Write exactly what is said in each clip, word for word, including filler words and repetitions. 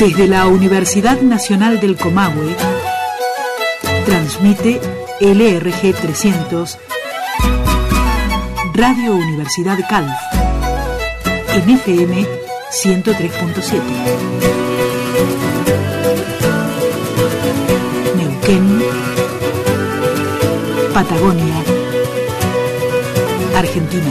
Desde la Universidad Nacional del Comahue, transmite L R G trescientos, Radio Universidad Calf, en F M ciento tres punto siete. Neuquén, Patagonia, Argentina.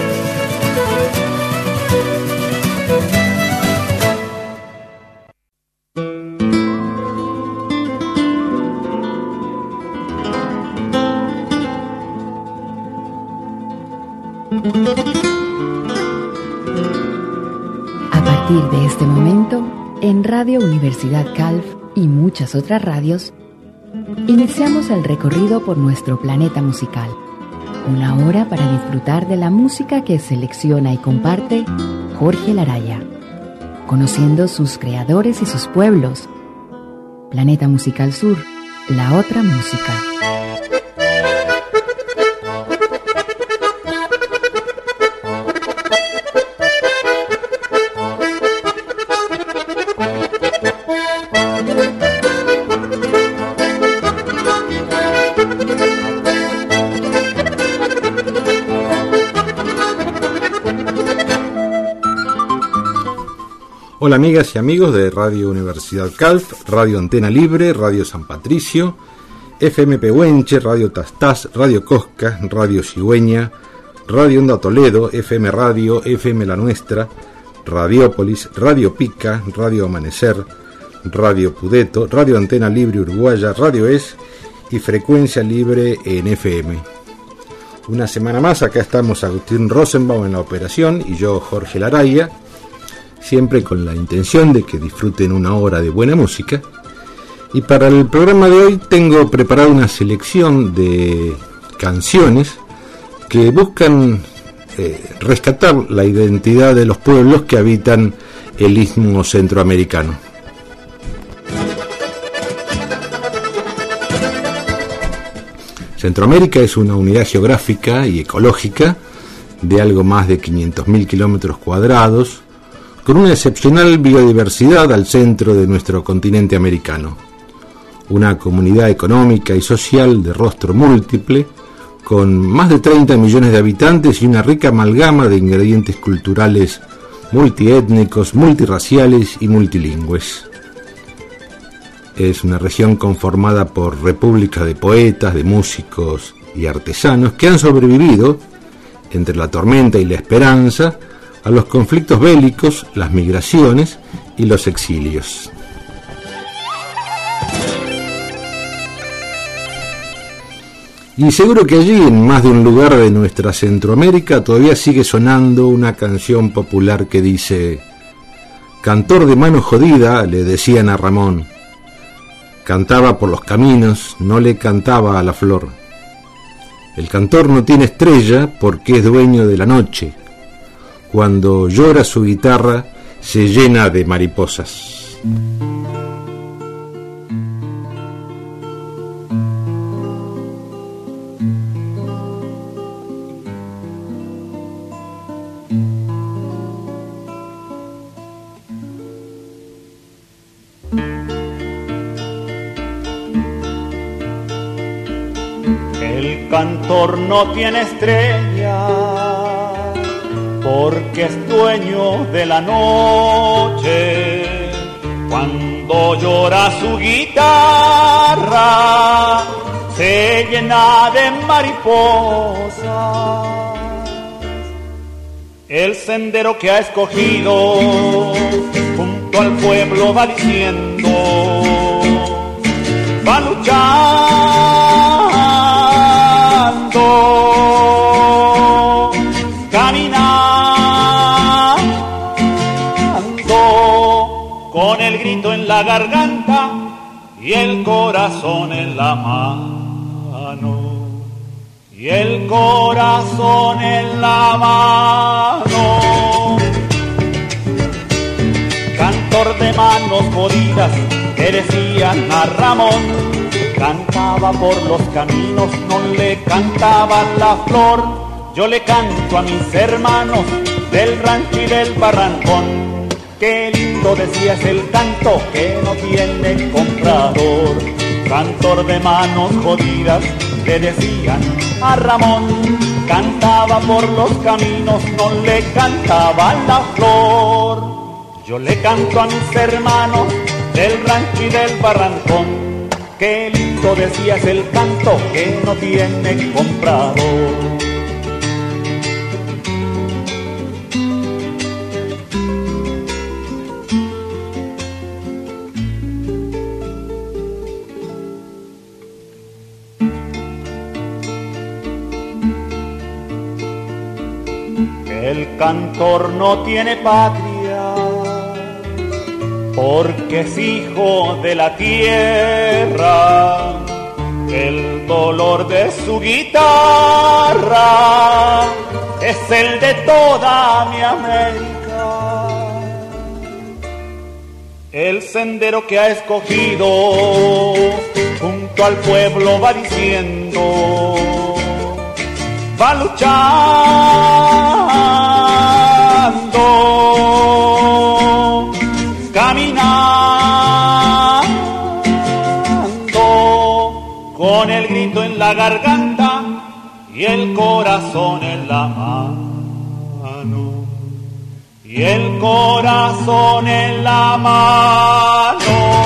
A partir de este momento, en Radio Universidad Calf y muchas otras radios, iniciamos el recorrido por nuestro planeta musical. Una hora para disfrutar de la música que selecciona y comparte Jorge Laraya, conociendo sus creadores y sus pueblos. Planeta Musical Sur, la otra música. Hola amigas y amigos de Radio Universidad Calf, Radio Antena Libre, Radio San Patricio, F M Pehuenche, Radio Tastás, Radio Cosca, Radio Cigüeña, Radio Onda Toledo, F M Radio, F M La Nuestra, Radiópolis, Radio Pica, Radio Amanecer, Radio Pudeto, Radio Antena Libre Uruguaya, Radio Es y Frecuencia Libre en F M. Una semana más, acá estamos Agustín Rosenbaum en la operación y yo, Jorge Laraya, siempre con la intención de que disfruten una hora de buena música. Y para el programa de hoy tengo preparada una selección de canciones que buscan eh, rescatar la identidad de los pueblos que habitan el istmo centroamericano. Centroamérica es una unidad geográfica y ecológica de algo más de quinientos mil kilómetros cuadrados, con una excepcional biodiversidad al centro de nuestro continente americano. Una comunidad económica y social de rostro múltiple, con más de treinta millones de habitantes y una rica amalgama de ingredientes culturales multiétnicos, multirraciales y multilingües. Es una región conformada por repúblicas de poetas, de músicos y artesanos que han sobrevivido, entre la tormenta y la esperanza, a los conflictos bélicos, las migraciones y los exilios. Y seguro que allí, en más de un lugar de nuestra Centroamérica, todavía sigue sonando una canción popular que dice: cantor de mano jodida, le decían a Ramón. Cantaba por los caminos, no le cantaba a la flor. El cantor no tiene estrella porque es dueño de la noche. Cuando llora su guitarra se llena de mariposas. El cantor no tiene estrella porque es dueño de la noche. Cuando llora su guitarra se llena de mariposas. El sendero que ha escogido junto al pueblo va diciendo: va luchando, caminando, con el grito en la garganta y el corazón en la mano, y el corazón en la mano. Cantor de manos jodidas, le decían a Ramón, cantaba por los caminos, no le cantaba la flor. Yo le canto a mis hermanos del rancho y del barrancón, Qué lindo decía es el canto que no tiene comprador. Cantor de manos jodidas, le decían a Ramón. Cantaba por los caminos, no le cantaba la flor. Yo le canto a mis hermanos del rancho y del barrancón. Qué lindo decía es el canto que no tiene comprador. El cantor no tiene patria, porque es hijo de la tierra. El dolor de su guitarra es el de toda mi América. El sendero que ha escogido junto al pueblo va diciendo, va luchando, caminando, con el grito en la garganta y el corazón en la mano, y el corazón en la mano.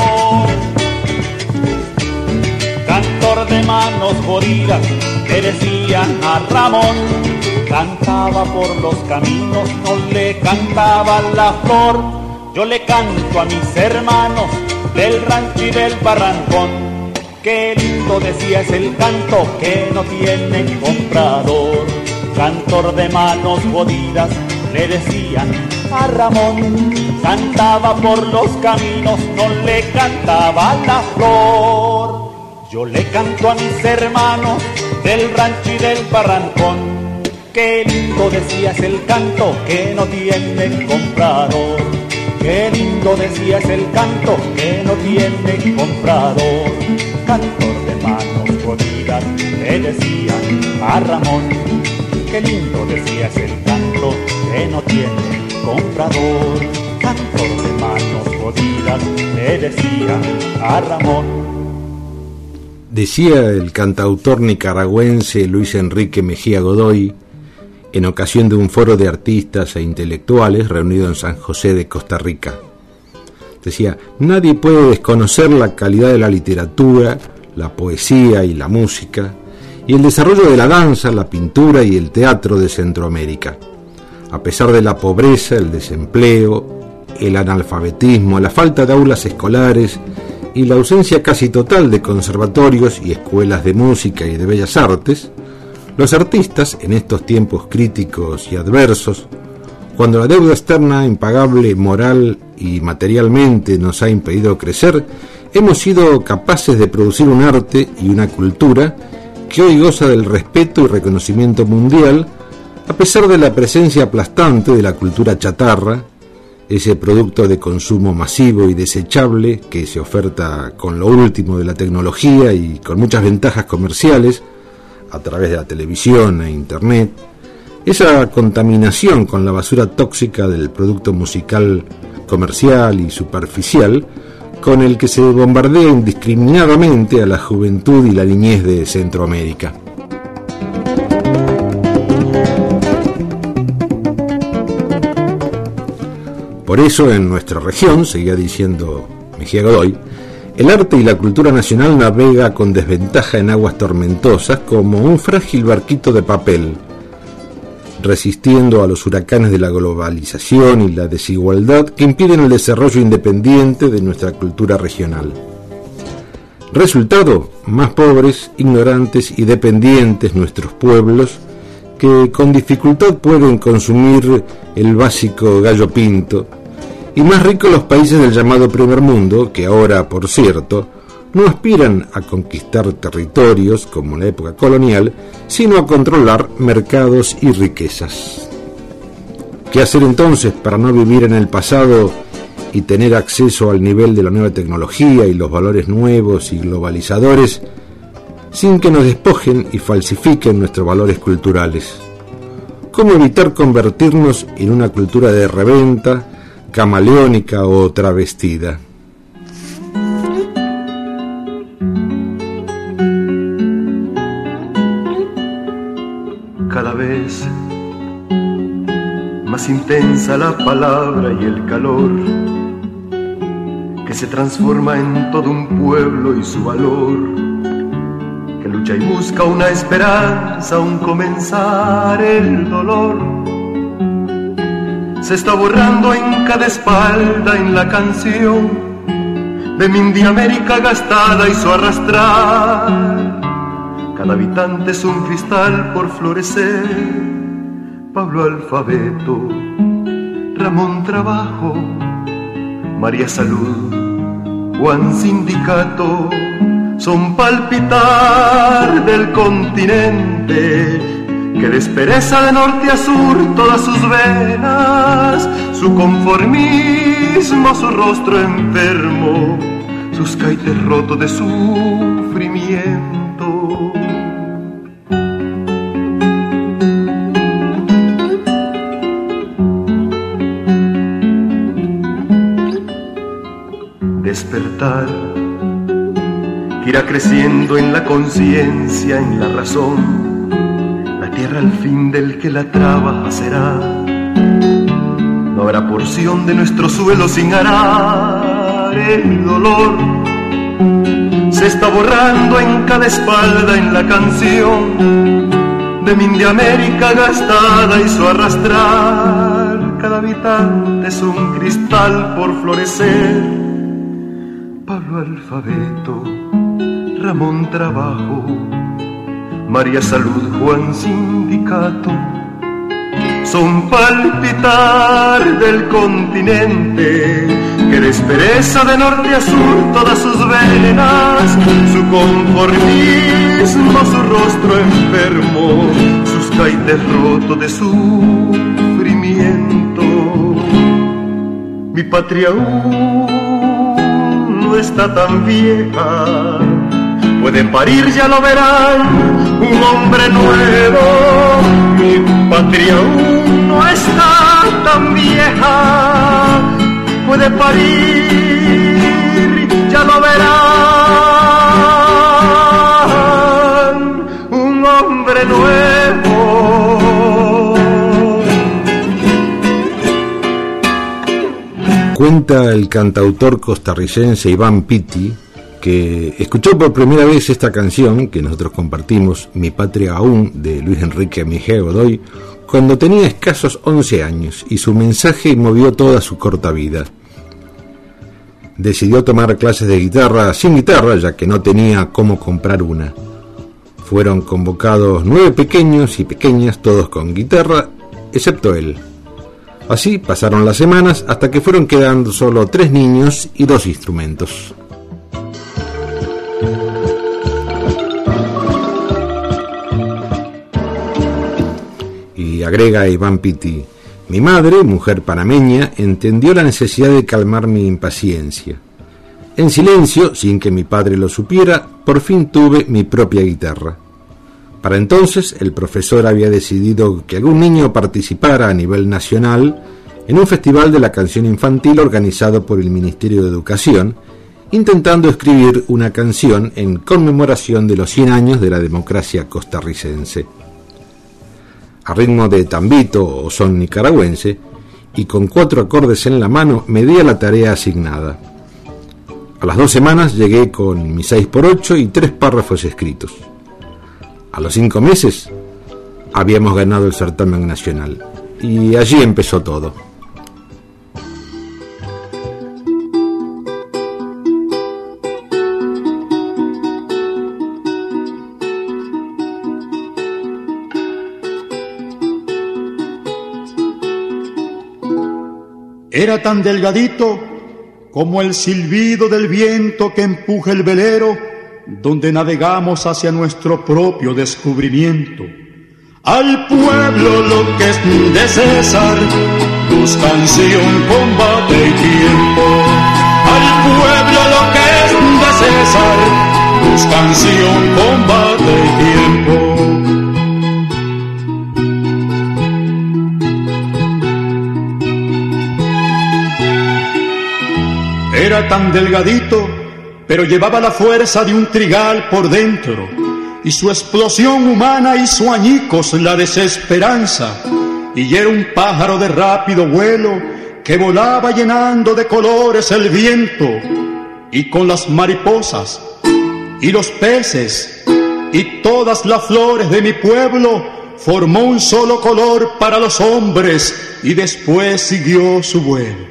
Cantor de manos jodidas, le decían a Ramón. Cantaba por los caminos, no le cantaba la flor. Yo le canto a mis hermanos del rancho y del barrancón. Qué lindo decía es el canto que no tiene comprador. Cantor de manos jodidas, le decían a Ramón. Cantaba por los caminos, no le cantaba la flor. Yo le canto a mis hermanos del rancho y del barrancón. Qué lindo decía es el canto que no tiene comprador. Qué lindo decía es el canto que no tiene comprador. Cantor de manos jodidas, le decían a Ramón. Qué lindo decía es el canto que no tiene comprador. Cantor de manos jodidas, le decían a Ramón. Decía el cantautor nicaragüense Luis Enrique Mejía Godoy, en ocasión de un foro de artistas e intelectuales reunido en San José de Costa Rica. Decía, nadie puede desconocer la calidad de la literatura, la poesía y la música, y el desarrollo de la danza, la pintura y el teatro de Centroamérica. A pesar de la pobreza, el desempleo, el analfabetismo, la falta de aulas escolares y la ausencia casi total de conservatorios y escuelas de música y de bellas artes, los artistas, en estos tiempos críticos y adversos, cuando la deuda externa impagable moral y materialmente nos ha impedido crecer, hemos sido capaces de producir un arte y una cultura que hoy goza del respeto y reconocimiento mundial, a pesar de la presencia aplastante de la cultura chatarra, ese producto de consumo masivo y desechable que se oferta con lo último de la tecnología y con muchas ventajas comerciales a través de la televisión e internet, esa contaminación con la basura tóxica del producto musical comercial y superficial con el que se bombardea indiscriminadamente a la juventud y la niñez de Centroamérica. Por eso en nuestra región, seguía diciendo Mejía Godoy, el arte y la cultura nacional navega con desventaja en aguas tormentosas como un frágil barquito de papel, resistiendo a los huracanes de la globalización y la desigualdad que impiden el desarrollo independiente de nuestra cultura regional. Resultado, más pobres, ignorantes y dependientes nuestros pueblos que con dificultad pueden consumir el básico gallo pinto, y más ricos los países del llamado primer mundo, que ahora, por cierto, no aspiran a conquistar territorios como en la época colonial, sino a controlar mercados y riquezas. ¿Qué hacer entonces para no vivir en el pasado y tener acceso al nivel de la nueva tecnología y los valores nuevos y globalizadores, sin que nos despojen y falsifiquen nuestros valores culturales? ¿Cómo evitar convertirnos en una cultura de reventa, camaleónica o travestida. Cada vez más intensa la palabra y el calor que se transforma en todo un pueblo y su valor, que lucha y busca una esperanza, un comenzar el dolor. Se está borrando en cada espalda en la canción de mi India América gastada y su arrastrar. Cada habitante es un cristal por florecer. Pablo alfabeto, Ramón trabajo, María salud, Juan sindicato, son palpitar del continente que despereza de norte a sur todas sus venas, su conformismo, su rostro enfermo, sus caites rotos de sufrimiento. Despertar que irá creciendo en la conciencia, en la razón. La tierra al fin del que la trabaja será. No habrá porción de nuestro suelo sin arar el dolor. Se está borrando en cada espalda en la canción de mi India América gastada y su arrastrar. Cada habitante es un cristal por florecer. Pablo alfabeto, Ramón trabajo, María salud, Juan sindicato, son palpitar del continente que despereza de norte a sur todas sus venas, su conformismo, su rostro enfermo, sus caites rotos de sufrimiento. Mi patria aún no está tan vieja, pueden parir, ya lo verán, un hombre nuevo. Mi patria aún no está tan vieja, puede parir, ya lo verán, un hombre nuevo. Cuenta el cantautor costarricense Iván Pitti que escuchó por primera vez esta canción que nosotros compartimos, Mi patria aún, de Luis Enrique Mejía Godoy, cuando tenía escasos once años, y su mensaje movió toda su corta vida. Decidió tomar clases de guitarra sin guitarra, ya que no tenía cómo comprar una. Fueron convocados nueve pequeños y pequeñas, todos con guitarra, excepto él. Así pasaron las semanas hasta que fueron quedando solo tres niños y dos instrumentos. Y agrega Iván Pitti: mi madre, mujer panameña, entendió la necesidad de calmar mi impaciencia. En silencio, sin que mi padre lo supiera, por fin tuve mi propia guitarra. Para entonces, el profesor había decidido que algún niño participara a nivel nacional en un festival de la canción infantil organizado por el Ministerio de Educación, intentando escribir una canción en conmemoración de los cien años de la democracia costarricense. A ritmo de tambito o son nicaragüense, y con cuatro acordes en la mano, me di a la tarea asignada. A las dos semanas llegué con mi seis por ocho y tres párrafos escritos. A los cinco meses habíamos ganado el certamen nacional, y allí empezó todo. Era tan delgadito como el silbido del viento que empuja el velero donde navegamos hacia nuestro propio descubrimiento. Al pueblo lo que es de César, luz, canción, combate y tiempo. Al pueblo lo que es de César, luz, canción, combate y tiempo. Era tan delgadito, pero llevaba la fuerza de un trigal por dentro, y su explosión humana hizo añicos la desesperanza. Y era un pájaro de rápido vuelo que volaba llenando de colores el viento, y con las mariposas y los peces y todas las flores de mi pueblo formó un solo color para los hombres, y después siguió su vuelo.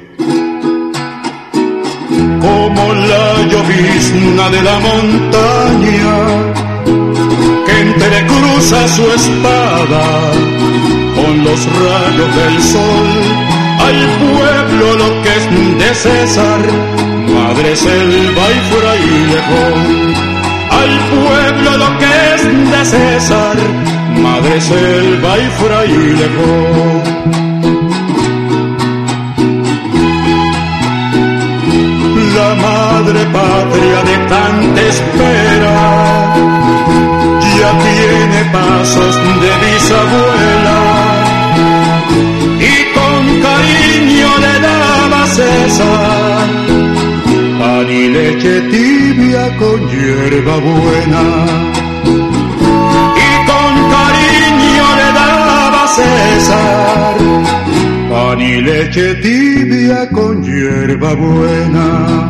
Como la llovizna de la montaña que entrecruza su espada con los rayos del sol, al pueblo lo que es de César, madre selva y frailejón. Al pueblo lo que es de César, madre selva y frailejón. La madre patria de tanta espera ya tiene pasos de bisabuela, y con cariño le daba César pan y leche tibia con hierba buena. Y con cariño le daba César pan y leche tibia con hierba buena.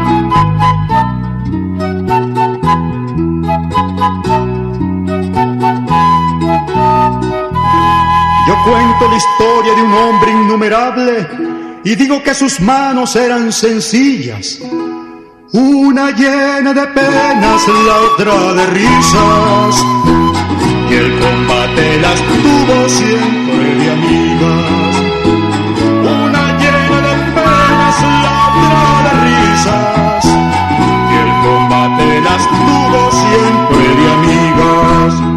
Yo cuento la historia de un hombre innumerable y digo que sus manos eran sencillas, una llena de penas, la otra de risas, y el combate las tuvo siempre de amigas. Una llena de penas, la otra de risas, y el combate las tuvo siempre de amigas.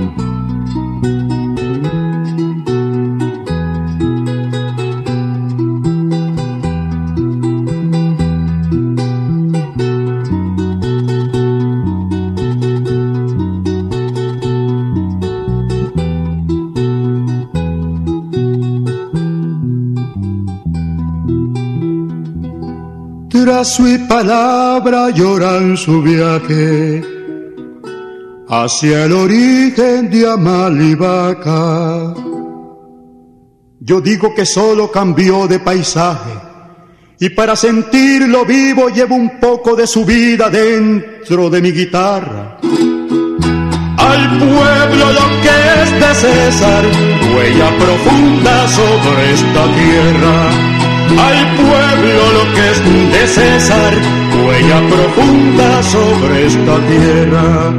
Tras su palabra lloran su viaje hacia el origen de Amalivaca. Yo digo que solo cambió de paisaje, y para sentirlo vivo llevo un poco de su vida dentro de mi guitarra. Al pueblo lo que es de César, huella profunda sobre esta tierra. Al pueblo lo que es de César, huella profunda sobre esta tierra.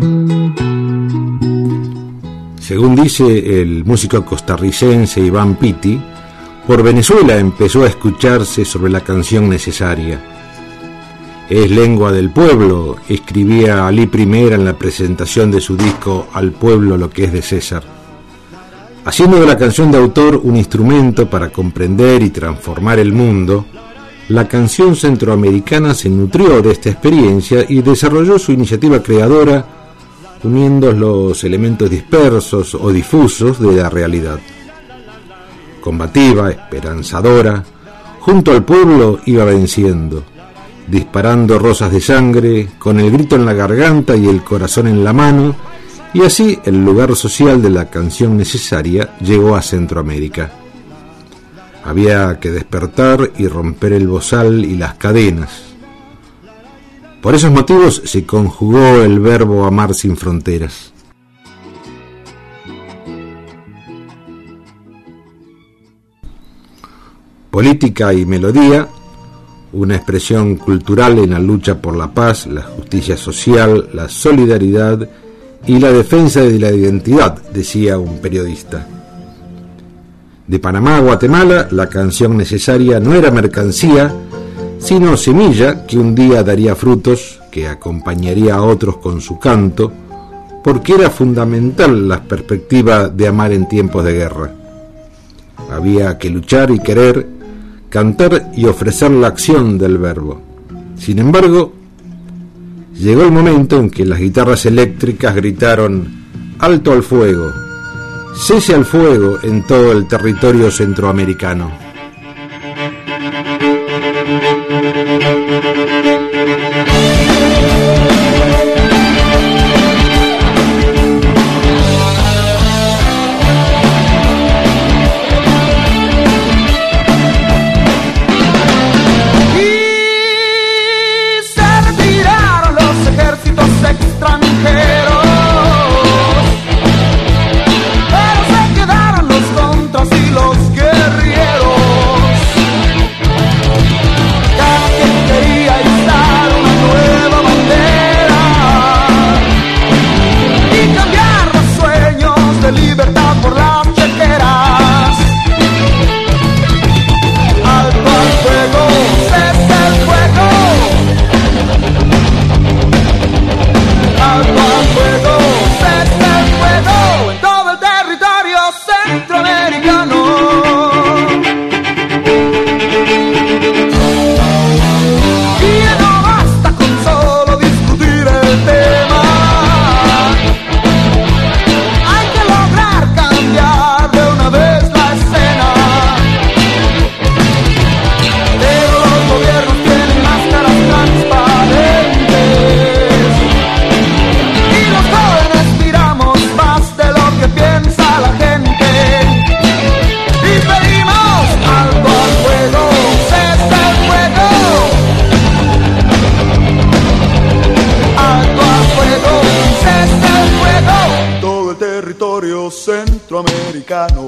Según dice el músico costarricense Iván Pitti, por Venezuela empezó a escucharse sobre la canción necesaria. Es lengua del pueblo, escribía Alí Primera en la presentación de su disco Al pueblo lo que es de César, haciendo de la canción de autor un instrumento para comprender y transformar el mundo. La canción centroamericana se nutrió de esta experiencia y desarrolló su iniciativa creadora, uniendo los elementos dispersos o difusos de la realidad. Combativa, esperanzadora, junto al pueblo iba venciendo, disparando rosas de sangre, con el grito en la garganta y el corazón en la mano, y así el lugar social de la canción necesaria llegó a Centroamérica. Había que despertar y romper el bozal y las cadenas. Por esos motivos se conjugó el verbo amar sin fronteras. Política y melodía, una expresión cultural en la lucha por la paz, la justicia social, la solidaridad y la defensa de la identidad, decía un periodista. De Panamá a Guatemala, la canción necesaria no era mercancía, sino semilla que un día daría frutos, que acompañaría a otros con su canto, porque era fundamental la perspectiva de amar en tiempos de guerra. Había que luchar y querer, cantar y ofrecer la acción del verbo. Sin embargo, llegó el momento en que las guitarras eléctricas gritaron «Alto al fuego», cese al fuego en todo el territorio centroamericano. centroamericano.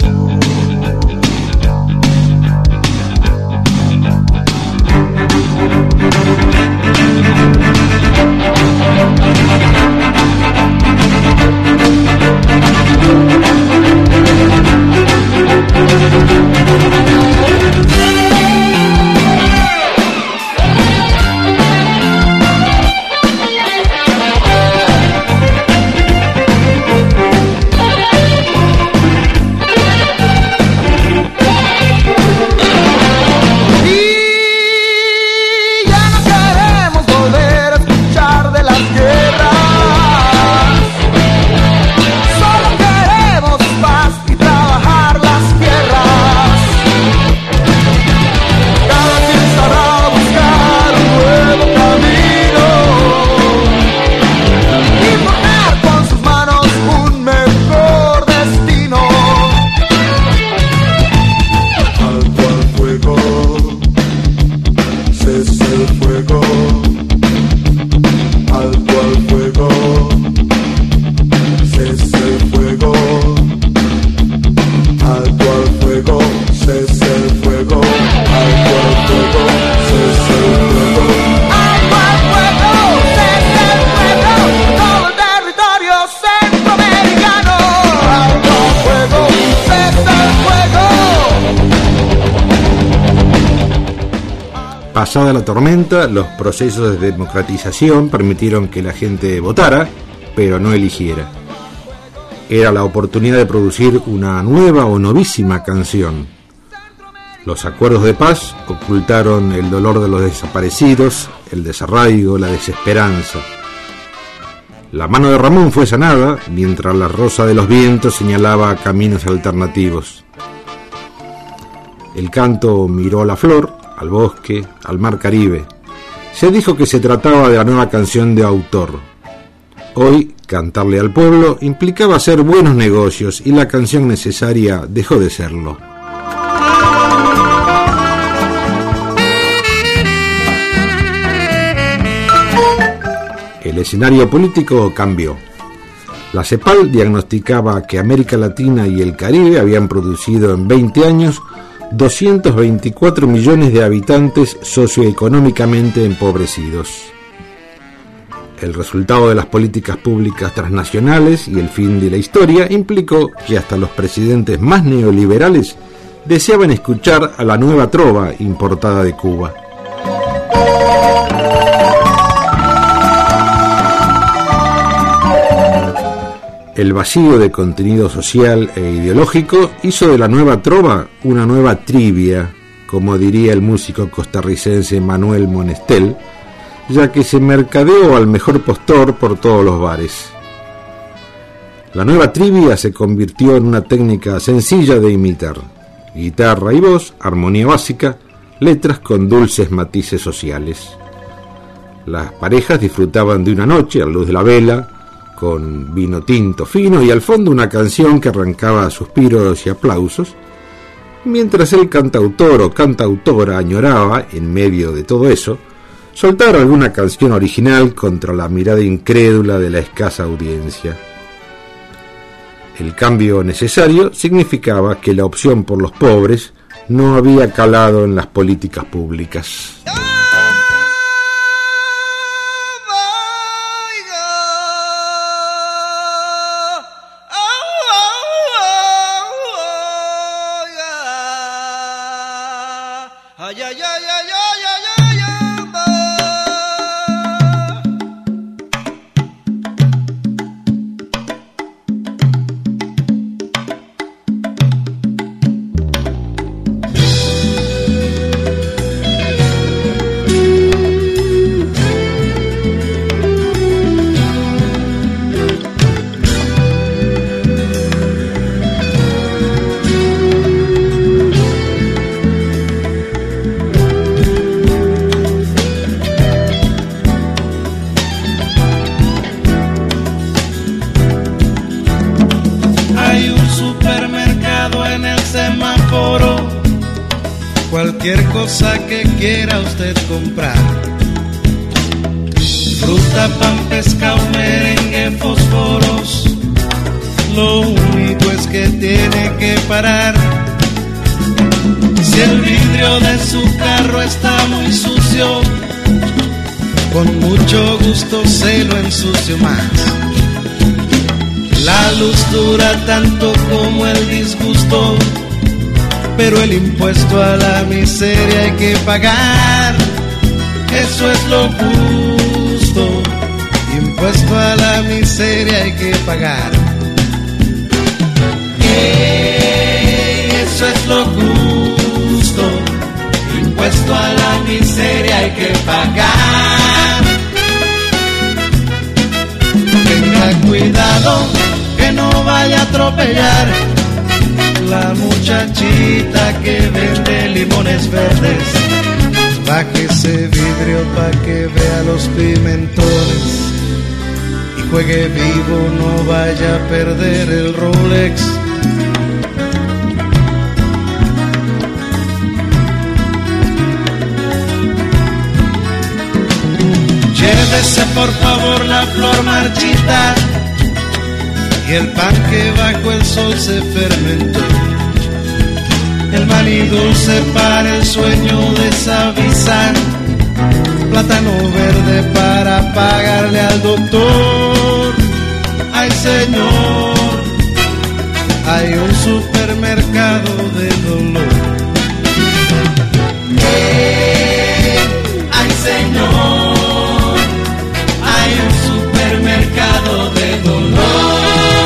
Pasada la tormenta, los procesos de democratización permitieron que la gente votara, pero no eligiera. Era la oportunidad de producir una nueva o novísima canción. Los acuerdos de paz ocultaron el dolor de los desaparecidos, el desarraigo, la desesperanza. La mano de Ramón fue sanada, mientras la rosa de los vientos señalaba caminos alternativos. El canto miró a la flor, al bosque, al mar Caribe. Se dijo que se trataba de la nueva canción de autor. Hoy, cantarle al pueblo implicaba hacer buenos negocios y la canción necesaria dejó de serlo. El escenario político cambió. La CEPAL diagnosticaba que América Latina y el Caribe habían producido en veinte años doscientos veinticuatro millones de habitantes socioeconómicamente empobrecidos. El resultado de las políticas públicas transnacionales y el fin de la historia implicó que hasta los presidentes más neoliberales deseaban escuchar a la nueva trova importada de Cuba. El vacío de contenido social e ideológico hizo de la nueva trova una nueva trivia, como diría el músico costarricense Manuel Monestel, ya que se mercadeó al mejor postor por todos los bares. La nueva trivia se convirtió en una técnica sencilla de imitar: guitarra y voz, armonía básica, letras con dulces matices sociales. Las parejas disfrutaban de una noche a la luz de la vela, con vino tinto fino y al fondo una canción que arrancaba suspiros y aplausos, mientras el cantautor o cantautora añoraba, en medio de todo eso, soltar alguna canción original contra la mirada incrédula de la escasa audiencia. El cambio necesario significaba que la opción por los pobres no había calado en las políticas públicas. Cualquier cosa que quiera usted comprar, fruta, pan, pescado, merengue, fósforos, lo único es que tiene que parar. Si el vidrio de su carro está muy sucio, con mucho gusto se lo ensucio más. La luz dura tanto como el disgusto, pero el impuesto a la miseria hay que pagar. Eso es lo justo, impuesto a la miseria hay que pagar. Hey, eso es lo justo, impuesto a la miseria hay que pagar. Tenga cuidado que no vaya a atropellar la muchachita que vende limones verdes. Baje ese vidrio pa' que vea los pimentones y juegue vivo, no vaya a perder el Rolex. Llévese por favor la flor marchita y el pan que bajo el sol se fermentó. El maní dulce para el sueño de Savisán, plátano verde para pagarle al doctor. Ay señor, hay un supermercado de dolor. Eh, ay señor, hay un supermercado de dolor.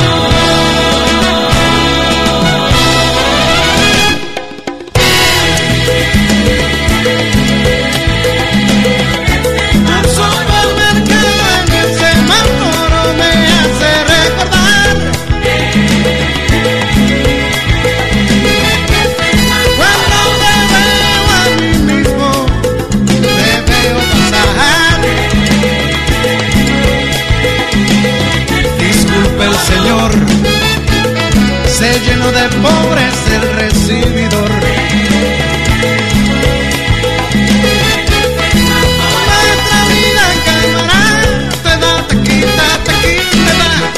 Señor, se llenó de pobres el recibidor. Nuestra vida camarada, te da, te quita, te quita, te da.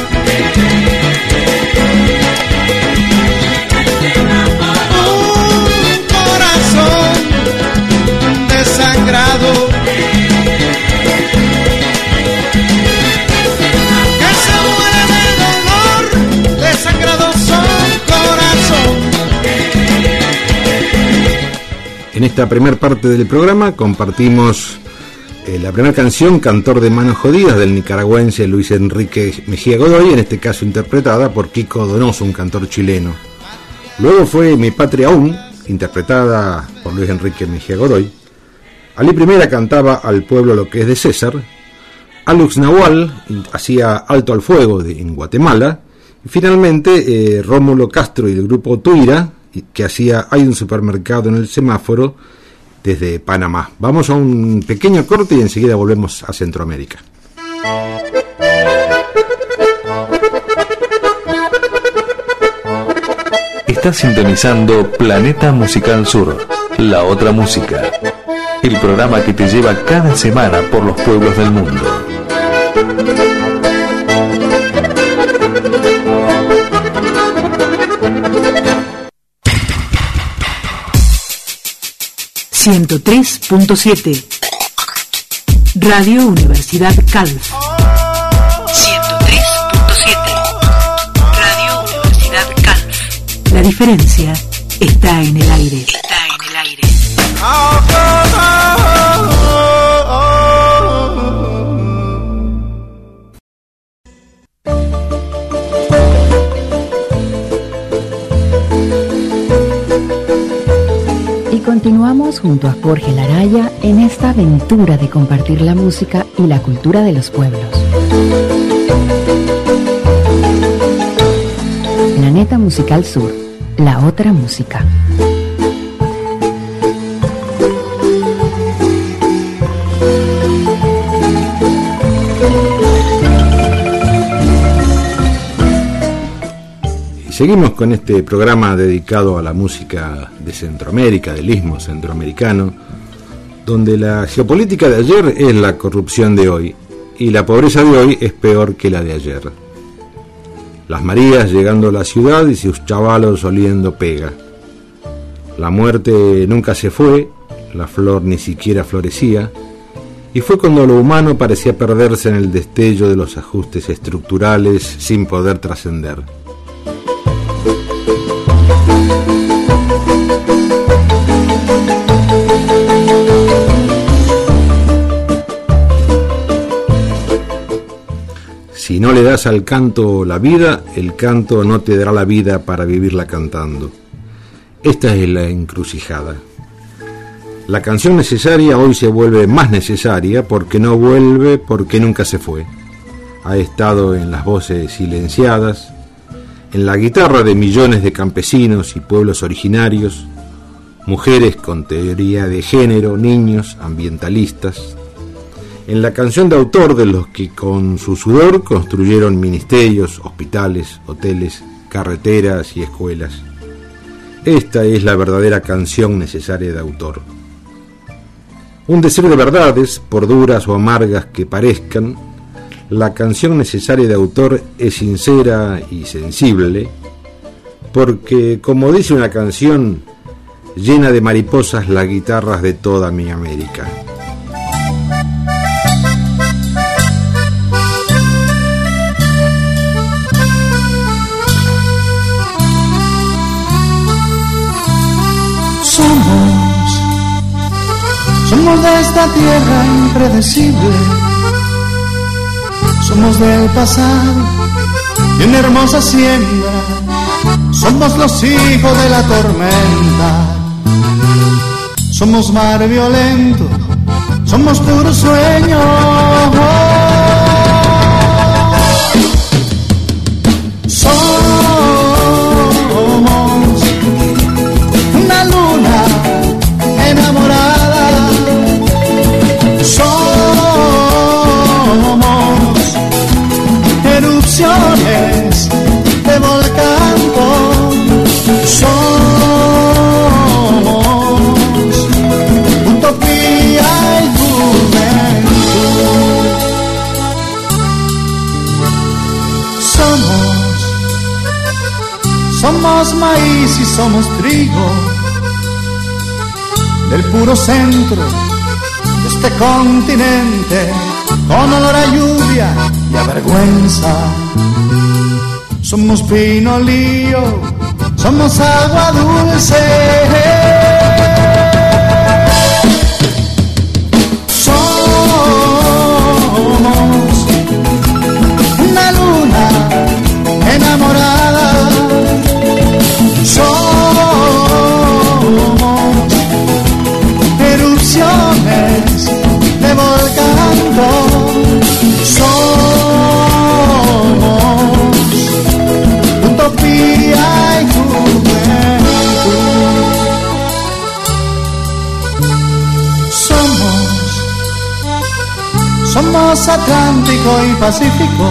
Un corazón desangrado En esta primera parte del programa compartimos eh, la primera canción, Cantor de Manos Jodidas, del nicaragüense Luis Enrique Mejía Godoy, en este caso interpretada por Kiko Donoso, un cantor chileno. Luego fue Mi Patria Aún, interpretada por Luis Enrique Mejía Godoy. Ali Primera cantaba Al Pueblo lo que es de César. Alux Nahual hacía Alto al Fuego de, en Guatemala. Y finalmente eh, Rómulo Castro y el grupo Tuira, que hacía Hay un supermercado en el semáforo, desde Panamá. Vamos a un pequeño corte y enseguida volvemos a Centroamérica. Estás sintonizando Planeta Musical Sur, la otra música, el programa que te lleva cada semana por los pueblos del mundo. ciento tres punto siete Radio Universidad Calf. ciento tres punto siete Radio Universidad Calf. La diferencia está en el aire. Está en el aire. Continuamos junto a Jorge Laraya en esta aventura de compartir la música y la cultura de los pueblos. Planeta Musical Sur, la otra música. Seguimos con este programa dedicado a la música de Centroamérica, del Istmo Centroamericano, donde la geopolítica de ayer es la corrupción de hoy y la pobreza de hoy es peor que la de ayer. las Marías llegando a la ciudad y sus chavalos oliendo pega. La muerte nunca se fue, la flor ni siquiera florecía, y fue cuando lo humano parecía perderse en el destello de los ajustes estructurales sin poder trascender. Si no le das al canto la vida, el canto no te dará la vida para vivirla cantando. Esta es la encrucijada. La canción necesaria hoy se vuelve más necesaria porque no vuelve, porque nunca se fue. Ha estado en las voces silenciadas, en la guitarra de millones de campesinos y pueblos originarios, mujeres con teoría de género, niños, ambientalistas, en la canción de autor de los que con su sudor construyeron ministerios, hospitales, hoteles, carreteras y escuelas. Esta es la verdadera canción necesaria de autor. Un deseo de verdades, por duras o amargas que parezcan, la canción necesaria de autor es sincera y sensible, porque, como dice una canción, llena de mariposas las guitarras de toda mi América. Somos, somos de esta tierra impredecible, somos del pasado y una hermosa siembra, somos los hijos de la tormenta, somos mar violento, somos puro sueño. De volcán, somos utopía y juventud. Somos, somos maíz y somos trigo, del puro centro de este continente, con olor a lluvia y a vergüenza. Somos pinolillo, somos agua dulce. Somos una luna enamorada. Somos erupciones de volcán. Somos utopía y juventud. Somos, somos Atlántico y Pacífico,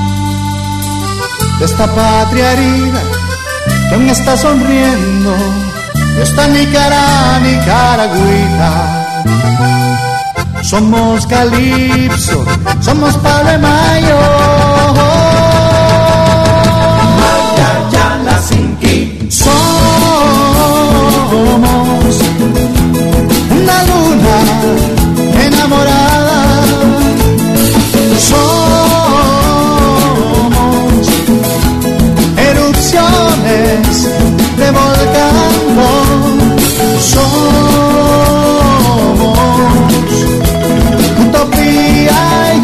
de esta patria herida que aún está sonriendo, de esta Nicaragua, Nicaragüita. Somos Calipso, somos Pablo de Mayo. Somos una luna enamorada. Somos erupciones de volcán. Somos utopía y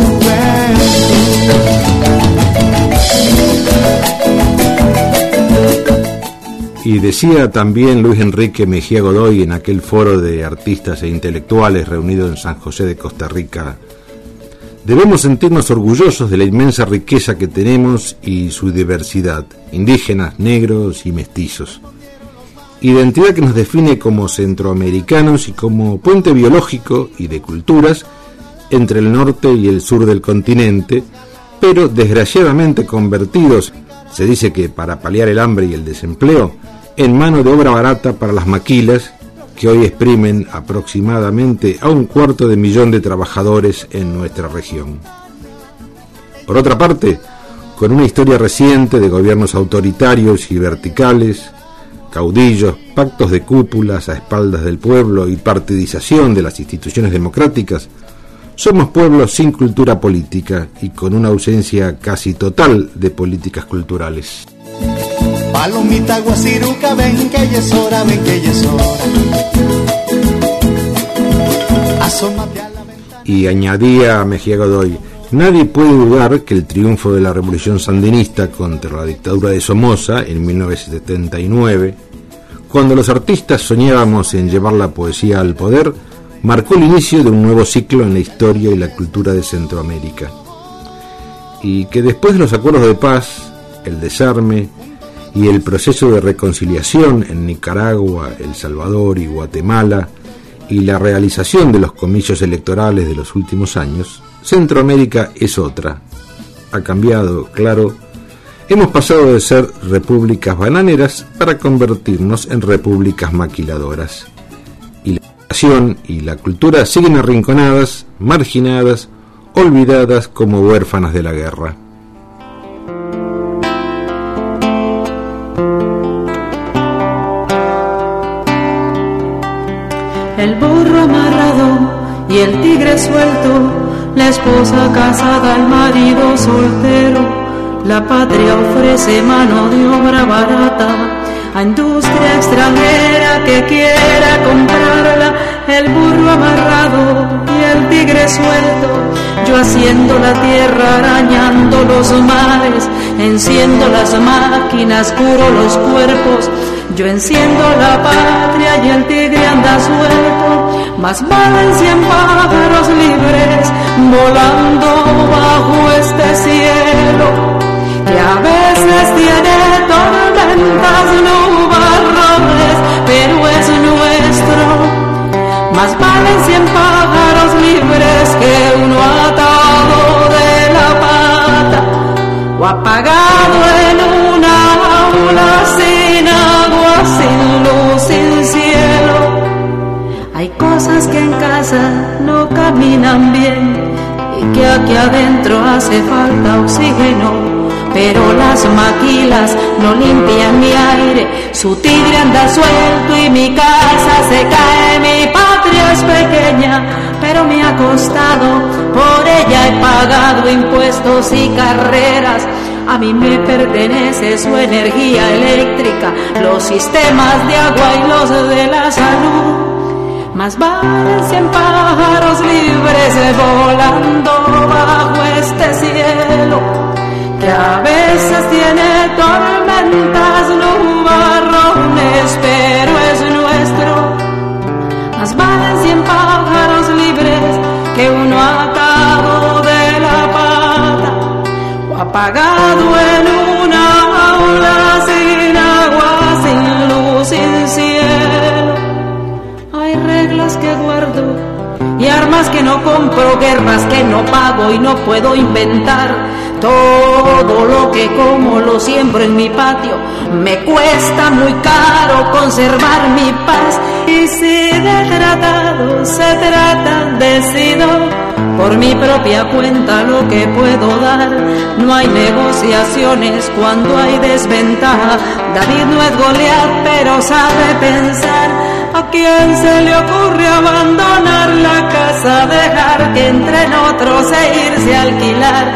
Y decía también Luis Enrique Mejía Godoy en aquel foro de artistas e intelectuales reunido en San José de Costa Rica: debemos sentirnos orgullosos de la inmensa riqueza que tenemos y su diversidad, indígenas, negros y mestizos. Identidad que nos define como centroamericanos y como puente biológico y de culturas entre el norte y el sur del continente, pero desgraciadamente convertidos, se dice que para paliar el hambre y el desempleo, en mano de obra barata para las maquilas que hoy exprimen aproximadamente a un cuarto de millón de trabajadores en nuestra región. Por otra parte, con una historia reciente de gobiernos autoritarios y verticales, caudillos, pactos de cúpulas a espaldas del pueblo y partidización de las instituciones democráticas, somos pueblos sin cultura política y con una ausencia casi total de políticas culturales. Palomita guasiruca, ven que ya es hora, ven que ya es hora. Asómate a la ventana. Y añadía a Mejía Godoy: nadie puede dudar que el triunfo de la revolución sandinista contra la dictadura de Somoza en mil novecientos setenta y nueve, cuando los artistas soñábamos en llevar la poesía al poder, marcó el inicio de un nuevo ciclo en la historia y la cultura de Centroamérica. Y que después de los acuerdos de paz, el desarme y el proceso de reconciliación en Nicaragua, El Salvador y Guatemala, y la realización de los comicios electorales de los últimos años, Centroamérica es otra. Ha cambiado, claro. Hemos pasado de ser repúblicas bananeras para convertirnos en repúblicas maquiladoras. Y la educación y la cultura siguen arrinconadas, marginadas, olvidadas como huérfanas de la guerra. El burro amarrado y el tigre suelto, la esposa casada, el marido soltero. La patria ofrece mano de obra barata a industria extranjera que quiera comprarla. El burro amarrado y el tigre suelto, yo haciendo la tierra, arañando los mares, enciendo las máquinas, curo los cuerpos. Yo enciendo la patria y el tigre anda suelto. Más valen cien pájaros libres volando bajo este cielo, que a veces tiene tormentas, nubarrones, pero es nuestro. Más valen cien pájaros libres que uno atado de la pata o apagado en una jaula sin agua, sin luz, sin cielo. Hay cosas que en casa no caminan bien y que aquí adentro hace falta oxígeno. Pero las maquilas no limpian mi aire, su tigre anda suelto y mi casa se cae. Mi patria es pequeña, pero me ha costado, por ella he pagado impuestos y carreras. A mí me pertenece su energía eléctrica, los sistemas de agua y los de la salud. Más valen cien pájaros libres volando bajo este cielo, que a veces tiene tormentas, nubarrones, pero es nuestro. Más valen cien pájaros libres que uno atado de la pata o apagado en una jaula sin agua, sin luz, sin cielo. Hay reglas que guardo y armas que no compro, guerras que no pago y no puedo inventar. Todo lo que como lo siembro en mi patio, me cuesta muy caro conservar mi paz. Y si de tratado se trata, decido por mi propia cuenta lo que puedo dar. No hay negociaciones cuando hay desventaja. David no es Goliat, pero sabe pensar. ¿A quién se le ocurre abandonar la casa, dejar que entren otros e irse a alquilar?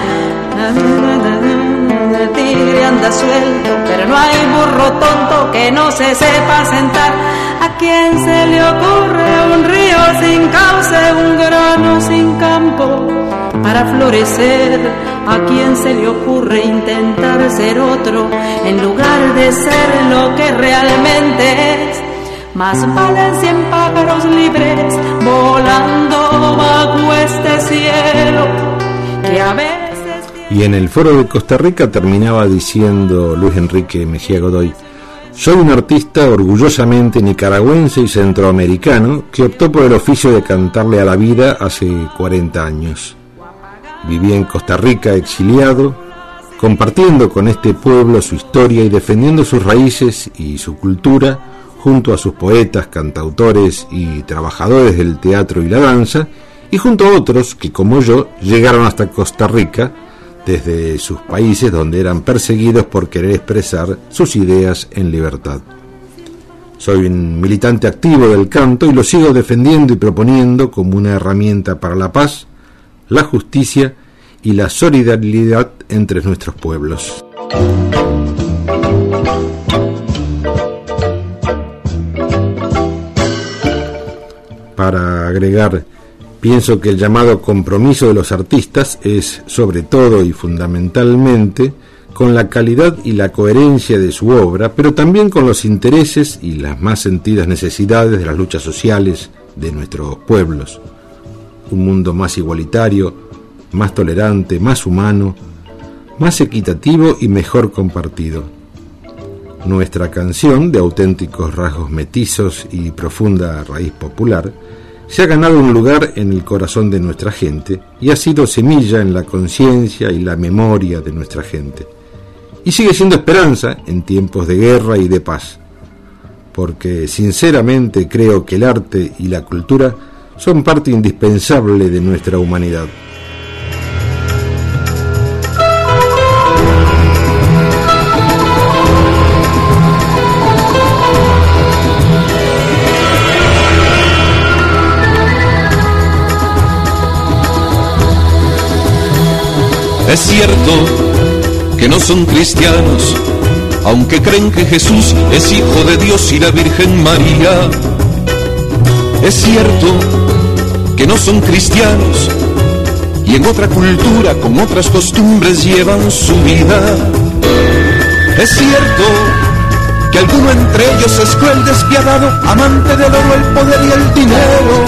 El tigre anda suelto, pero no hay burro tonto que no se sepa sentar. ¿A quién se le ocurre un río sin cauce, un grano sin campo para florecer? ¿A quién se le ocurre intentar ser otro en lugar de ser lo que realmente es? Más valen cien pájaros libres volando bajo este cielo, que a veces... Y en el foro de Costa Rica terminaba diciendo Luis Enrique Mejía Godoy: soy un artista orgullosamente nicaragüense y centroamericano que optó por el oficio de cantarle a la vida hace cuarenta años. Viví en Costa Rica exiliado, compartiendo con este pueblo su historia y defendiendo sus raíces y su cultura junto a sus poetas, cantautores y trabajadores del teatro y la danza, y junto a otros que, como yo, llegaron hasta Costa Rica desde sus países donde eran perseguidos por querer expresar sus ideas en libertad. Soy un militante activo del canto y lo sigo defendiendo y proponiendo como una herramienta para la paz, la justicia y la solidaridad entre nuestros pueblos. Para agregar, pienso que el llamado compromiso de los artistas es, sobre todo y fundamentalmente, con la calidad y la coherencia de su obra, pero también con los intereses y las más sentidas necesidades de las luchas sociales de nuestros pueblos. Un mundo más igualitario, más tolerante, más humano, más equitativo y mejor compartido. Nuestra canción, de auténticos rasgos metizos y profunda raíz popular, se ha ganado un lugar en el corazón de nuestra gente y ha sido semilla en la conciencia y la memoria de nuestra gente. Y sigue siendo esperanza en tiempos de guerra y de paz, porque sinceramente creo que el arte y la cultura son parte indispensable de nuestra humanidad. Es cierto que no son cristianos, aunque creen que Jesús es hijo de Dios y la Virgen María. Es cierto que no son cristianos y en otra cultura, con otras costumbres llevan su vida. Es cierto que alguno entre ellos es cruel, despiadado, amante del oro, el poder y el dinero.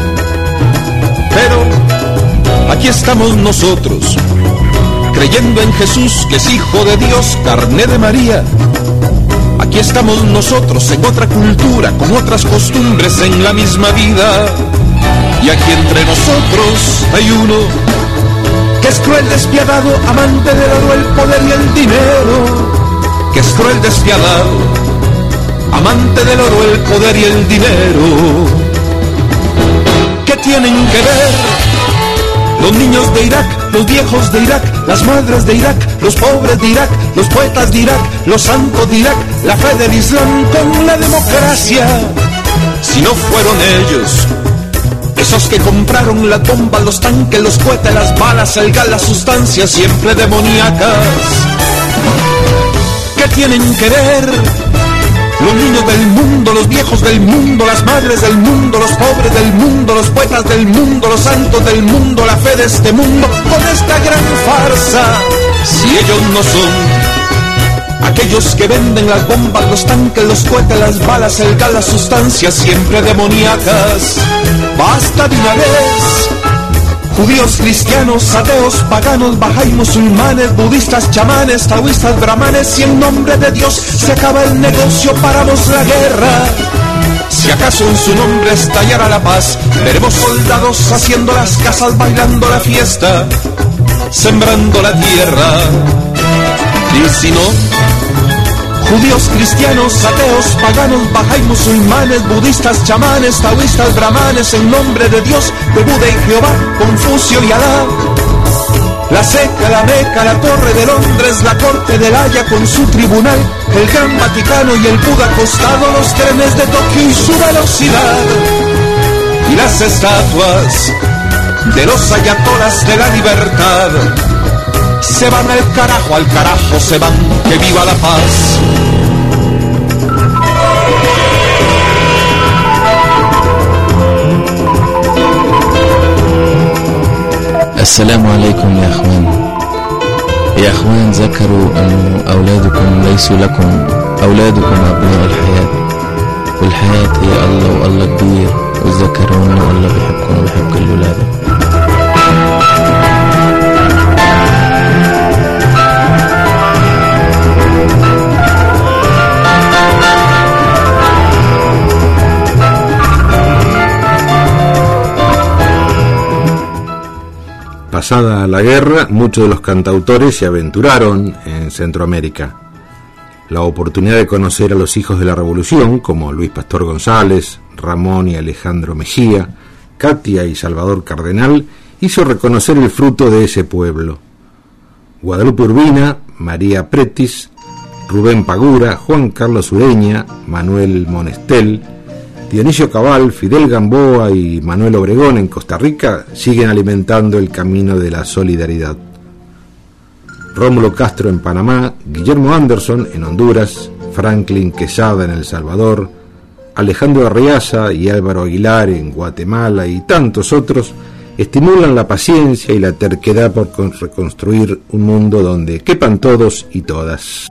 Pero aquí estamos nosotros, creyendo en Jesús, que es hijo de Dios, carne de María. Aquí estamos nosotros en otra cultura, con otras costumbres en la misma vida. Y aquí entre nosotros hay uno que es cruel, despiadado, amante del oro, el poder y el dinero. Que es cruel, despiadado, amante del oro, el poder y el dinero. ¿Qué tienen que ver los niños de Irak, los viejos de Irak, las madres de Irak, los pobres de Irak, los poetas de Irak, los santos de Irak, la fe del Islam con la democracia? Si no fueron ellos, esos que compraron las bombas, los tanques, los cohetes, las balas, el gas, las sustancias siempre demoníacas. ¿Qué tienen que ver los niños del mundo, los viejos del mundo, las madres del mundo, los pobres del mundo, los poetas del mundo, los santos del mundo, la fe de este mundo, con esta gran farsa? Si ellos no son aquellos que venden las bombas, los tanques, los cohetes, las balas, el gas, las sustancias siempre demoníacas. Basta de una vez. Judíos, cristianos, ateos, paganos, bahá'í, musulmanes, budistas, chamanes, taoístas, brahmanes, si en nombre de Dios se acaba el negocio, paramos la guerra. Si acaso en su nombre estallara la paz, veremos soldados haciendo las casas, bailando la fiesta, sembrando la tierra. Y si no, judíos, cristianos, ateos, paganos, bahá'í, musulmanes, budistas, chamanes, taoístas, brahmanes, en nombre de Dios, de Buda y Jehová, Confucio y Alá. La Seca, la Meca, la Torre de Londres, la Corte de La Haya con su tribunal, el Gran Vaticano y el Buda acostado, los trenes de Tokio y su velocidad, y las estatuas de los ayatolas de la libertad. Se van al carajo, al carajo se van, que viva la paz. السلام عليكم يا أخوان. يا أخوان، ذكروا أن أولادكم ليسوا لكم، أولادكم أبناء الحياة، والحياة هي الله والله كبير، وذكروا أن الله بيحبكم وبيحب كل أولاده. Pasada la guerra, muchos de los cantautores se aventuraron en Centroamérica. La oportunidad de conocer a los hijos de la revolución, como Luis Pastor González, Ramón y Alejandro Mejía, Katia y Salvador Cardenal, hizo reconocer el fruto de ese pueblo. Guadalupe Urbina, María Pretis, Rubén Pagura, Juan Carlos Ureña, Manuel Monestel, Dionisio Cabal, Fidel Gamboa y Manuel Obregón en Costa Rica siguen alimentando el camino de la solidaridad. Rómulo Castro en Panamá, Guillermo Anderson en Honduras, Franklin Quesada en El Salvador, Alejandro Arriaza y Álvaro Aguilar en Guatemala y tantos otros estimulan la paciencia y la terquedad por reconstruir un mundo donde quepan todos y todas.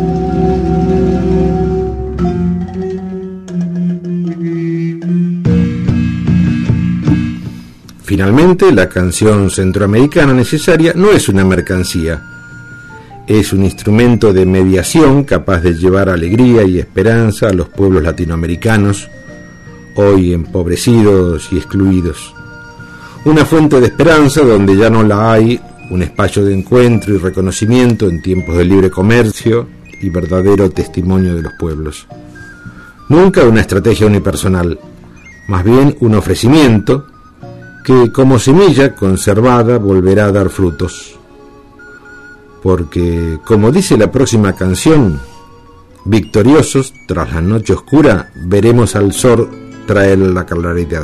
Finalmente, la canción centroamericana necesaria no es una mercancía, es un instrumento de mediación capaz de llevar alegría y esperanza a los pueblos latinoamericanos, hoy empobrecidos y excluidos. Una fuente de esperanza donde ya no la hay, un espacio de encuentro y reconocimiento en tiempos de libre comercio y verdadero testimonio de los pueblos. Nunca una estrategia unipersonal, más bien un ofrecimiento que como semilla conservada volverá a dar frutos. Porque, como dice la próxima canción, victoriosos tras la noche oscura veremos al sol traer la claridad.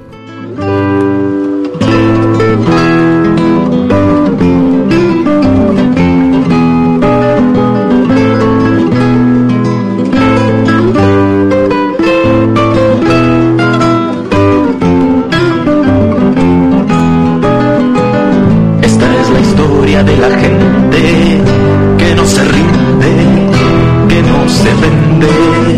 De la gente que no se rinde, que no se vende,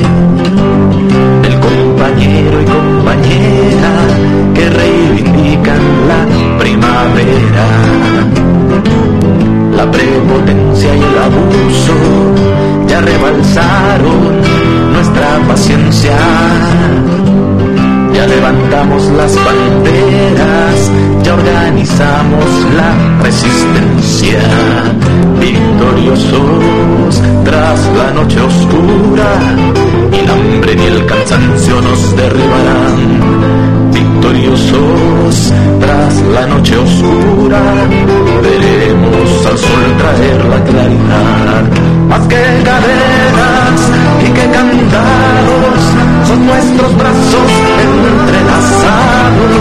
el compañero y compañera que reivindican la primavera. La prepotencia y el abuso ya rebalsaron nuestra paciencia. Ya levantamos las banderas, ya organizamos la resistencia. Victoriosos tras la noche oscura, ni el hambre ni el cansancio nos derribarán. Victoriosos tras la noche oscura, veremos al sol traer la claridad. Más que cadenas y que candados, son nuestros brazos entrelazados.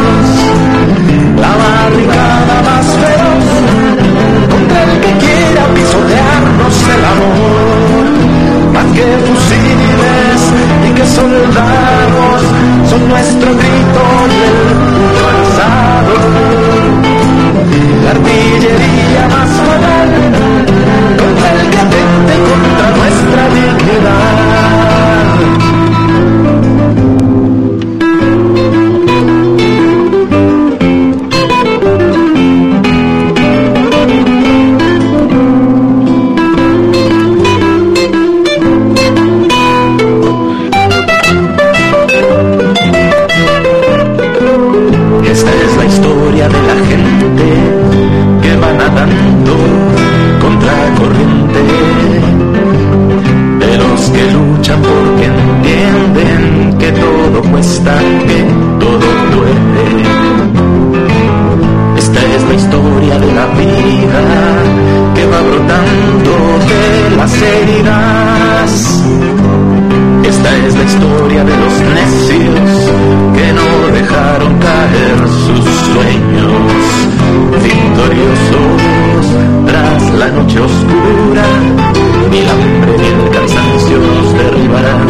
La barricada más feroz contra el que quiera pisotearnos el amor. Más que fusiles y que soldados, son nuestro grito y el puño alzado. La artillería más fatal contra el que atente contra nuestra dignidad. De la gente que va nadando contra corriente, de los que luchan porque entienden que todo cuesta, que todo duele. Esta es la historia de la vida que va brotando de las heridas. Esta es la historia de los necios que no dejaron caer sus sueños. Victoriosos tras la noche oscura, ni el hambre ni el cansancio nos derribarán.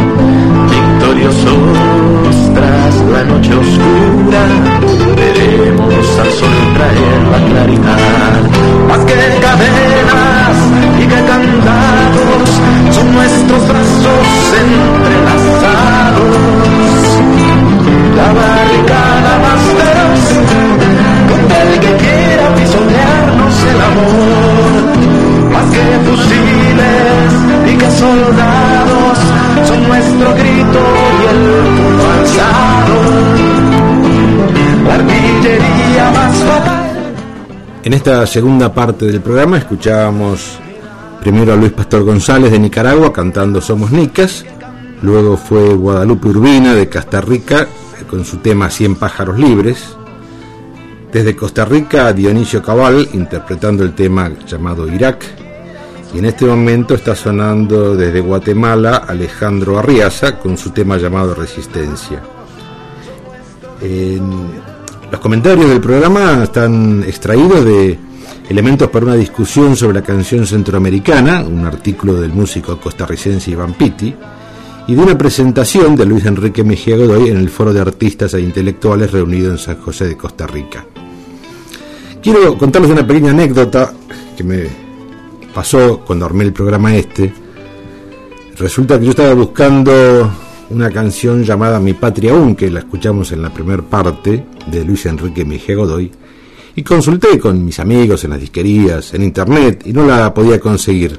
Victoriosos tras la noche oscura, veremos al sol traer la claridad. Más que cadenas y que candados, son nuestros brazos entrelazados. La barricada más feroz contra el que quiera pisotearnos el amor. Más que fusiles y que soldados, son nuestro grito y el puño alzado. La artillería más fatal. En esta segunda parte del programa escuchábamos primero a Luis Pastor González de Nicaragua cantando Somos Nicas, luego fue Guadalupe Urbina de Costa Rica con su tema Cien pájaros libres, Desde Costa Rica, Dionisio Cabal interpretando el tema llamado Irak. Y en este momento está sonando desde Guatemala Alejandro Arriaza con su tema llamado Resistencia. En los comentarios del programa están extraídos de Elementos para una discusión sobre la canción centroamericana, un artículo del músico costarricense Iván Pitti, y de una presentación de Luis Enrique Mejía Godoy en el Foro de Artistas e Intelectuales reunido en San José de Costa Rica. Quiero contarles una pequeña anécdota que me pasó cuando armé el programa este. Resulta que yo estaba buscando una canción llamada Mi Patria Aún, que la escuchamos en la primera parte de Luis Enrique Mejía Godoy, y consulté con mis amigos en las disquerías, en internet, y no la podía conseguir.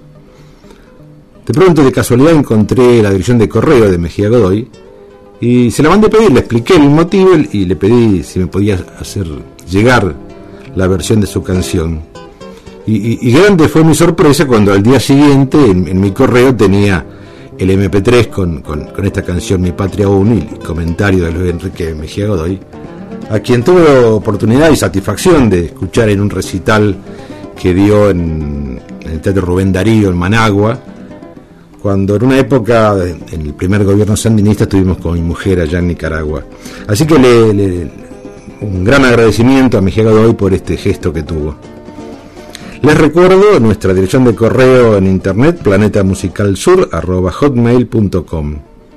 De pronto, de casualidad, encontré la dirección de correo de Mejía Godoy y se la mandé a pedir, le expliqué el motivo y le pedí si me podía hacer llegar la versión de su canción. Y, y, y grande fue mi sorpresa cuando al día siguiente en, en mi correo tenía el eme pe tres con, con, con esta canción Mi Patria Aún y el comentario de Luis Enrique Mejía Godoy, a quien tuve oportunidad y satisfacción de escuchar en un recital que dio en, en el Teatro Rubén Darío en Managua, cuando en una época, en el primer gobierno sandinista, estuvimos con mi mujer allá en Nicaragua. Así que le, le, un gran agradecimiento a Mejía Godoy por este gesto que tuvo. Les recuerdo nuestra dirección de correo en internet, planetamusicalsur arroba hotmail punto com.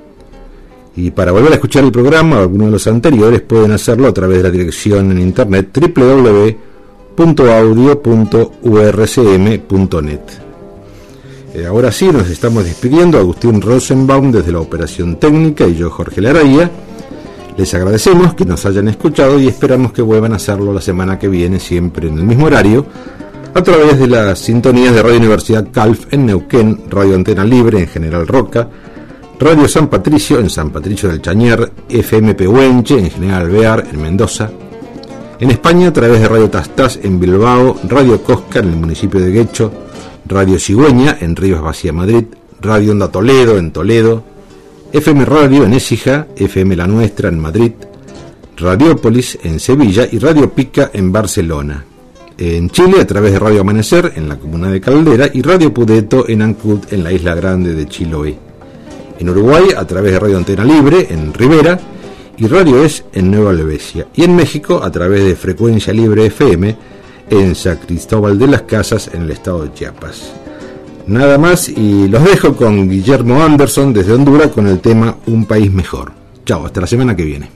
Y para volver a escuchar el programa o alguno de los anteriores pueden hacerlo a través de la dirección en internet doble u doble u doble u punto audio punto u r c m punto net. Eh, ahora sí, nos estamos despidiendo. Agustín Rosenbaum desde la operación técnica y yo, Jorge Larraía. Les agradecemos que nos hayan escuchado y esperamos que vuelvan a hacerlo la semana que viene, siempre en el mismo horario, a través de las sintonías de Radio Universidad Calf en Neuquén, Radio Antena Libre en General Roca, Radio San Patricio en San Patricio del Chañar, F M Pehuenche en General Alvear en Mendoza, en España a través de Radio Tastás en Bilbao, Radio Cosca en el municipio de Guecho, Radio Cigüeña en Rivas Vacía Madrid, Radio Onda Toledo en Toledo, F M Radio en Écija, F M La Nuestra en Madrid, Radiópolis en Sevilla y Radio Pica en Barcelona. En Chile a través de Radio Amanecer en la comuna de Caldera y Radio Pudeto en Ancud en la isla grande de Chiloé. En Uruguay a través de Radio Antena Libre en Rivera y Radio Es en Nueva Helvecia. Y en México a través de Frecuencia Libre F M en San Cristóbal de las Casas en el estado de Chiapas. Nada más y los dejo con Guillermo Anderson desde Honduras con el tema Un País Mejor. Chao, hasta la semana que viene.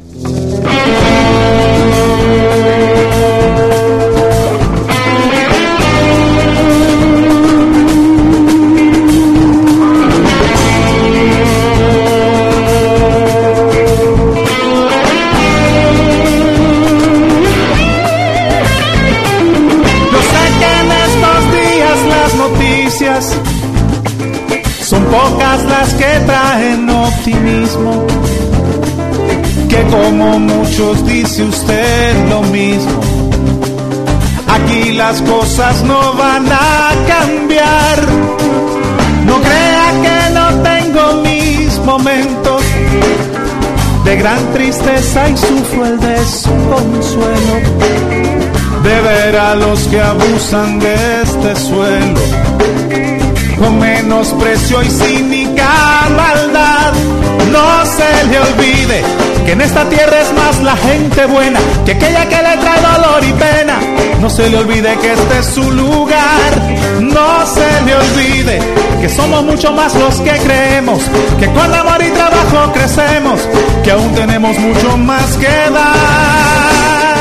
Son pocas las que traen optimismo, que como muchos dice usted lo mismo. Aquí las cosas no van a cambiar. No crea que no tengo mis momentos de gran tristeza y sufro el desconsuelo de ver a los que abusan de este suelo con menosprecio y cínica maldad. No se le olvide que en esta tierra es más la gente buena que aquella que le trae dolor y pena. No se le olvide que este es su lugar. No se le olvide que somos mucho más los que creemos, que con amor y trabajo crecemos, que aún tenemos mucho más que dar.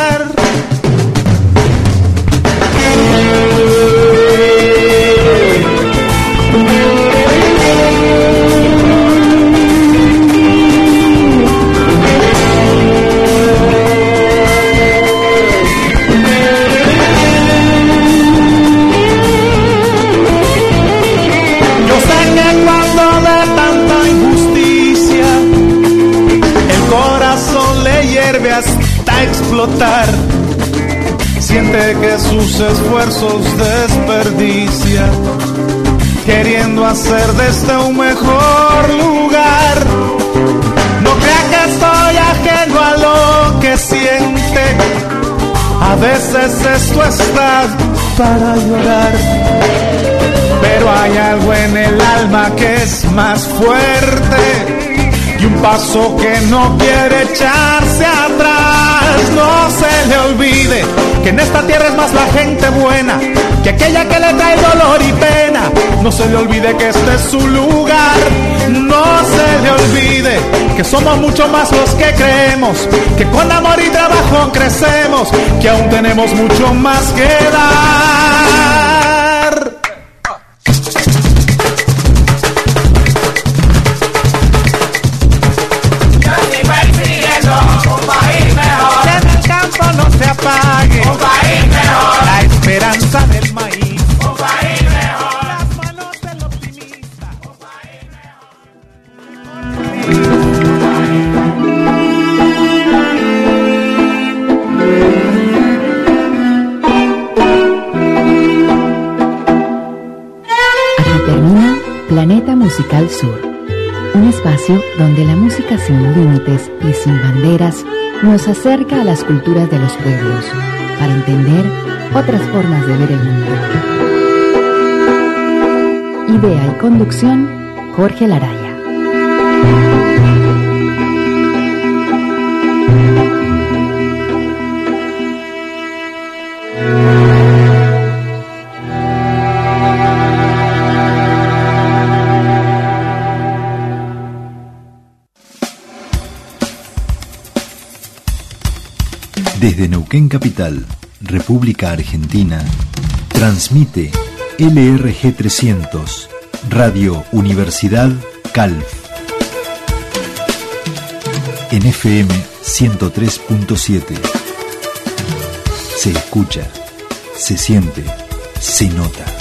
Hasta explotar, siente que sus esfuerzos desperdicia, queriendo hacer de este un mejor lugar. No crea que estoy ajeno a lo que siente, veces esto está para llorar, pero hay algo en el alma que es más fuerte y un paso que no quiere echarse atrás. No se le olvide que en esta tierra es más la gente buena que aquella que le trae dolor y pena. No se le olvide que este es su lugar. No se le olvide que somos mucho más los que creemos, que con amor y trabajo crecemos, que aún tenemos mucho más que dar. Yo sigo exigiendo un país mejor, que en el campo no se apague un país mejor, la esperanza del maíz, un país mejor, las manos del optimista, un país Aquí termina Planeta Musical Sur, un espacio donde la música sin límites y sin banderas nos acerca a las culturas de los pueblos para entender otras formas de ver el mundo. Idea y conducción, Jorge Laraya. Desde Neuquén Capital, República Argentina, transmite L R G trescientos, Radio Universidad Calf. En F M ciento tres punto siete. Se escucha, se siente, se nota.